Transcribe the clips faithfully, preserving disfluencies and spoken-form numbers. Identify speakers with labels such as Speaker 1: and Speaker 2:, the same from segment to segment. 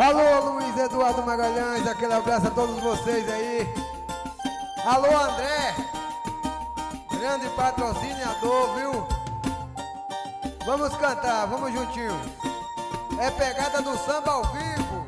Speaker 1: Alô, Luiz Eduardo Magalhães, aquele abraço a todos vocês aí. Alô, André, grande patrocinador, viu? Vamos cantar, vamos juntinho. É pegada do samba ao vivo.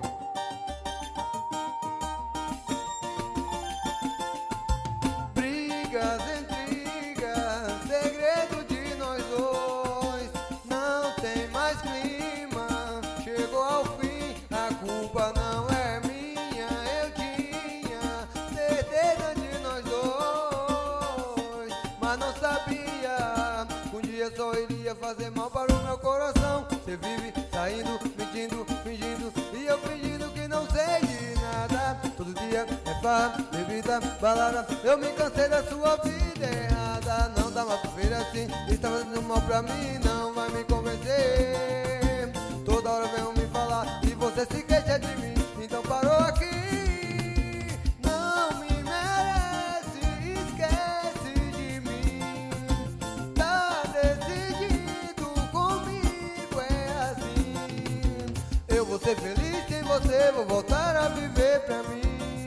Speaker 1: Brigas, intrigas, segredo de nós dois. Não tem mais clima, chegou ao fim. A culpa não é minha, eu tinha certeza de nós dois, mas não sabia que um dia só iria fazer mal para o meu coração. Você vive saindo, mentindo, fingindo, e eu fingindo que não sei de nada. Todo dia é farra, bebida, balada. Eu me cansei da sua vida errada. Não dá mais pra ver assim, está fazendo mal pra mim, não vai me convencer. Toda hora vem me falar e você se queixa de mim, então parou aqui. Não me merece, esquece de mim. Tá decidido, comigo é assim. Eu vou ser feliz sem você, vou voltar a viver pra mim.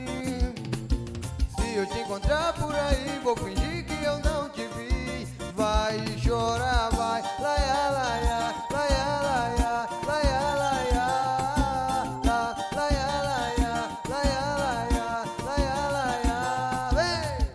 Speaker 1: Se eu te encontrar por aí, vou fingir que eu não te vi. Vai chorar, vai, laia, laia, laia, laia, laia, laia, la, laia, laia, laia, laia, laia, laia, vem!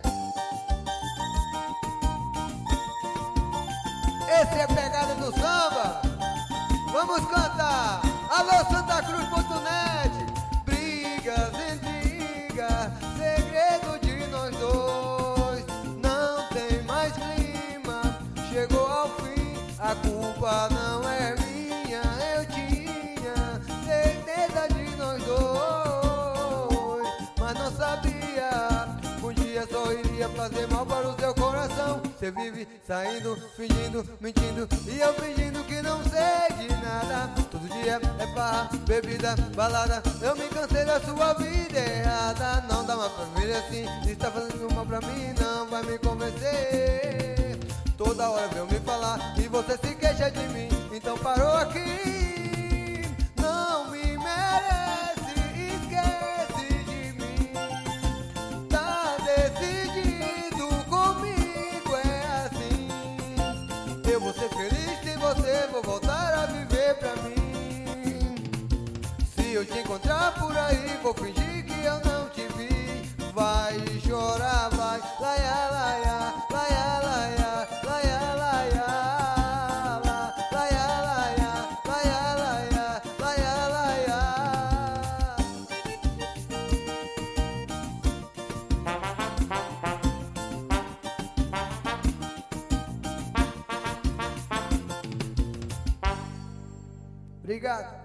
Speaker 1: Esse é pegada do samba. Vamos cantar. Alô, Santa Cruz ponto net. Brigas, intrigas, segredo de nós dois. Não tem mais clima, chegou ao fim. A culpa não é minha, eu tinha certeza de nós dois, mas não sabia que um dia só iria fazer mal para o seu coração. Você vive saindo, fingindo, mentindo, e eu fingindo que não sei de nada. Todo dia é farra, bebida, balada. Eu me cansei da sua vida errada. Não dá mais pra ver assim, está fazendo mal pra mim, não vai me convencer. Toda hora vem me falar e você se queixa de mim, então parou aqui. Não me merece, esquece de mim. Tá decidido, comigo é assim. Eu vou ser feliz sem você, vou voltar a viver pra mim. Se eu te encontrar por aí, vou fingir que eu não te vi. Vai chorar, vai, laia, laia, laia, laia, laia, laia, la, laia, laia, laia, laia, laia, laia. Obrigado.